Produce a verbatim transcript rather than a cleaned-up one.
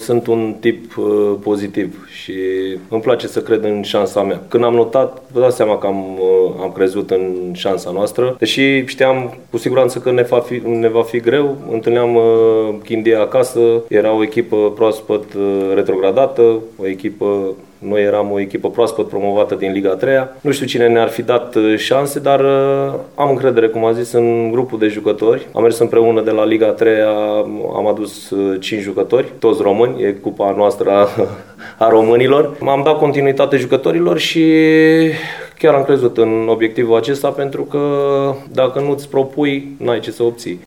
sunt un tip uh, pozitiv și îmi place să cred în șansa mea. Când am notat, vă dați seama că am, uh, am crezut în șansa noastră, deși știam cu siguranță că ne va fi, ne va fi greu. Întâlneam uh, Chindia acasă, era o echipă proaspăt uh, retrogradată, o echipă Noi eram o echipă proaspăt promovată din Liga a treia. Nu știu cine ne-ar fi dat șanse, dar am încredere, cum am zis, în grupul de jucători. Am mers împreună de la Liga a treia, am adus cinci jucători, toți români, e cupa noastră a, a românilor. Am dat continuitate jucătorilor și chiar am crezut în obiectivul acesta, pentru că dacă nu-ți propui, n-ai ce să obții.